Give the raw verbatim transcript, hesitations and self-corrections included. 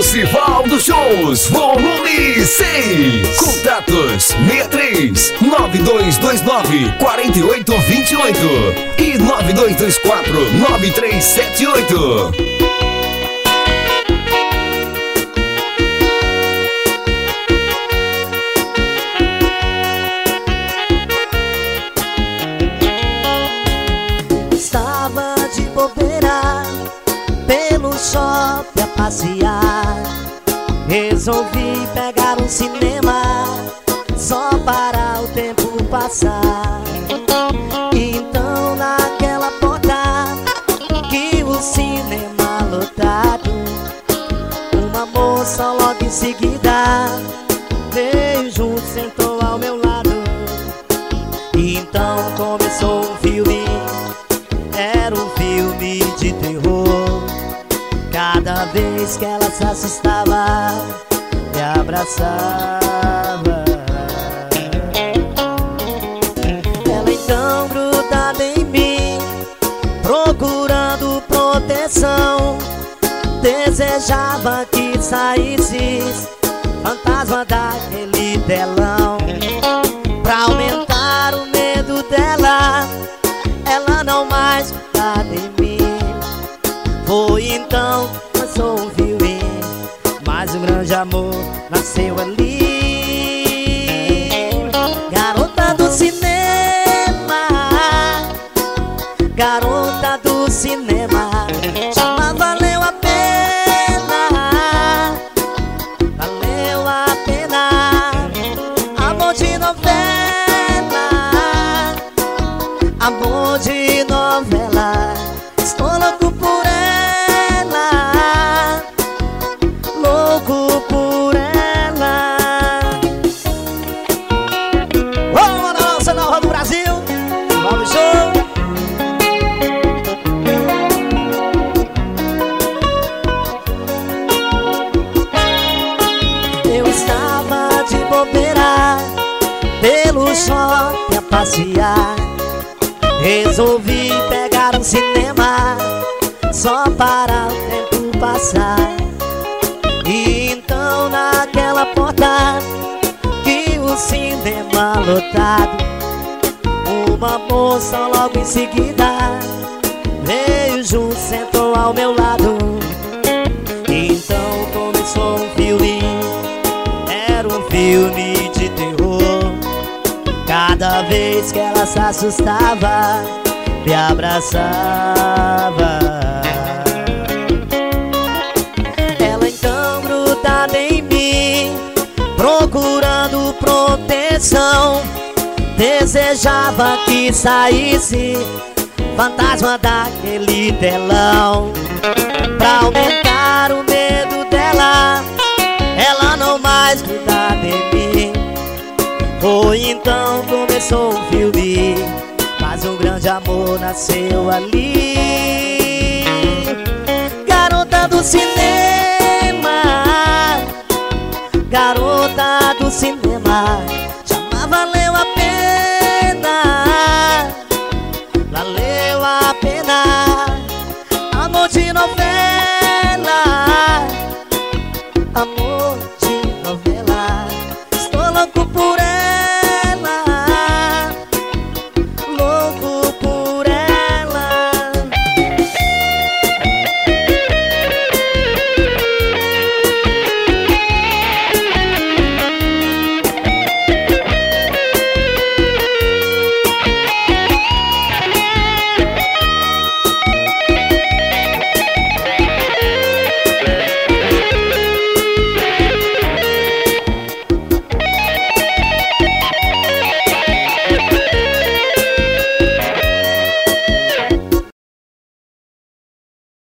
Festival dos Shows, volume seis. Contatos seis três nove dois dois nove quatro oito dois oito e nove dois dois quatro nove três sete oito. Estava de bobeira pelo shopping a passear. Resolvi pegar um cinema só para o tempo passar. Então naquela porta que o cinema lotado, uma moça logo em seguida veio junto, sentou ao meu lado. Então começou um filme, era um filme de terror. Cada vez que ela se assustava, me abraçava. Ela então grudada em mim, procurando proteção, desejava que saísse fantasma daquele telão. Pra aumentar o medo dela, ela não mais grudada em mim. Foi então que começou um filme, mas um grande amor nasceu ali. Garota do cinema, garota do cinema, chama valeu a pena, valeu a pena. Amor de novela, amor de novela. Estou louco por ela, louco por ela. Vamos na nossa nova do Brasil, vamos show. Eu estava de bobeira pelo shopping a passear. Resolvi pegar um cinema só para o tempo passar. E então naquela porta que o cinema lotado, uma moça logo em seguida veio junto, sentou ao meu lado. Então começou um filme, era um filme de terror. Cada vez que ela se assustava, me abraçava. Ela então grudada em mim, procurando proteção, desejava que saísse fantasma daquele telão. Pra aumentar o medo dela, ela não mais grudada em mim. Foi então começou um filme, mas um grande amor nasceu ali. Garota do cinema, garota do cinema,